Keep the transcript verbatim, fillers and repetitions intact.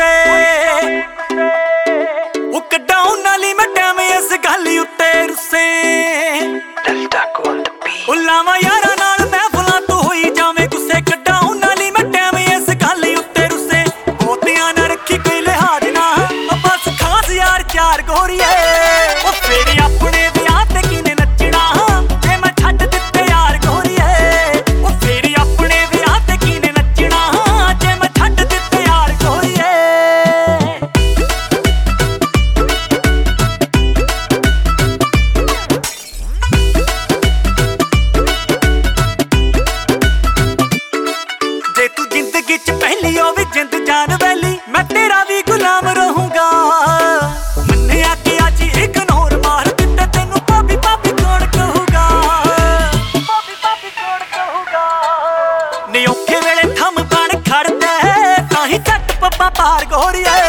गुस्से वो कड्डाउन नाली मैं टैम इस गल उत्ते रुस्से लावा यारा नाल महफिलां तू होई जावे गुस्से कड्डाउन नाली मैं टैम इस गल उत्ते रुस्से बहुतियां ना रखी कोई लिहाज ना बस खास यार चार गोरीए ओ फेरी अपने विआह ते किने नचना जे मैं छड्ड दित्ते यार गोरीए ओ फेरी अपने विआह ते किने नचना जे मैं छड्ड दित्ते यार गोरीए जे तू जिंदगी च पहली होवे जिंद जान वैली मैं तेरा भी गुलाम रहूंगा मन्निया कि अज इग्नोर मार दित्ते तेनू भाभी भाभी कौन कहूगा भाभी भाभी कौन कहूगा नी औखे वेले थम बन खड़दे ताही झट पप्पा पार गोरीए